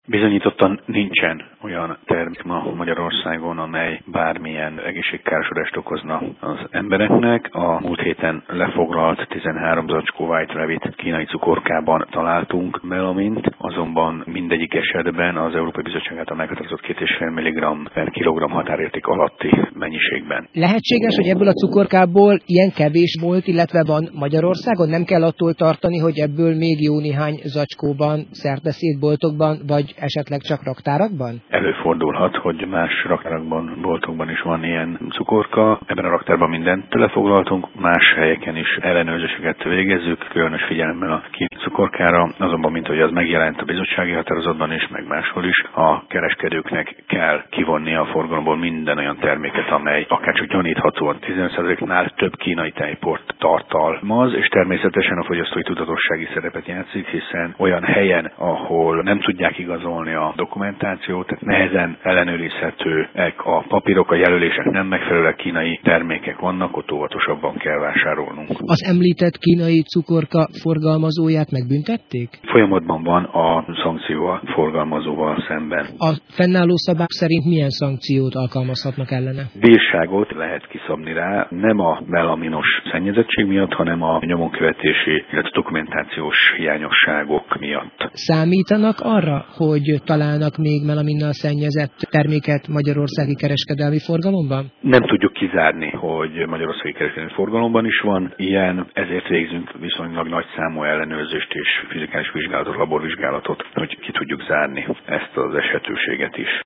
Bizonyítottan nincsen olyan termék ma Magyarországon, amely bármilyen egészségkárosodást okozna az embereknek. A múlt héten lefoglalt 13 zacskó White Rabbit kínai cukorkában találtunk melamint, azonban mindegyik esetben az Európai Bizottság által meghatározott 2,5 mg per kilogramm határérték alatti mennyiségben. Lehetséges, hogy ebből a cukorkából ilyen kevés volt, illetve van Magyarországon? Nem kell attól tartani, hogy ebből még jó néhány zacskóban, szerteszétboltokban, vagy esetleg csak raktárakban? Előfordulhat, hogy más raktárakban, boltokban is van ilyen cukorka. Ebben a raktárban mindent lefoglaltunk, más helyeken is ellenőrzéseket végezzük, különös figyelemmel a kínai cukorkára, azonban, mint hogy az megjelent a bizottsági határozatban is, meg máshol is, a kereskedőknek kell kivonni a forgalomból minden olyan terméket, amely akárcsak gyaníthatóan 15%-nál több kínai tejport tartalmaz, és természetesen a fogyasztói tudatossági szerepet játszik, hiszen olyan helyen, ahol nem tudják igazolni a dokumentációt, tehát nehezen ellenőrizhetőek a papírok, a jelölések nem megfelelőek, kínai termékek vannak, ott óvatosabban kell vásárolnunk. Az említett kínai cukorka forgalmazóját megbüntették? Folyamatban van a szankció a forgalmazóval szemben. A fennálló szabályok szerint milyen szankciót alkalmazhatnak ellene? Bírságot lehet kiszabni rá, nem a melaminos szennyezettség miatt, hanem a nyomonkövetési, illetve dokumentációs hiányosságok miatt. Számítanak arra, hogy találnak még melaminnal szennyezett terméket magyarországi kereskedelmi forgalomban? Nem tudjuk kizárni, hogy magyarországi kereskedelmi forgalomban is van ilyen, ezért végzünk viszonylag nagy számú ellenőrzést és fizikális vizsgálatot, laborvizsgálatot, hogy ki tudjuk zárni ezt az esetőséget is.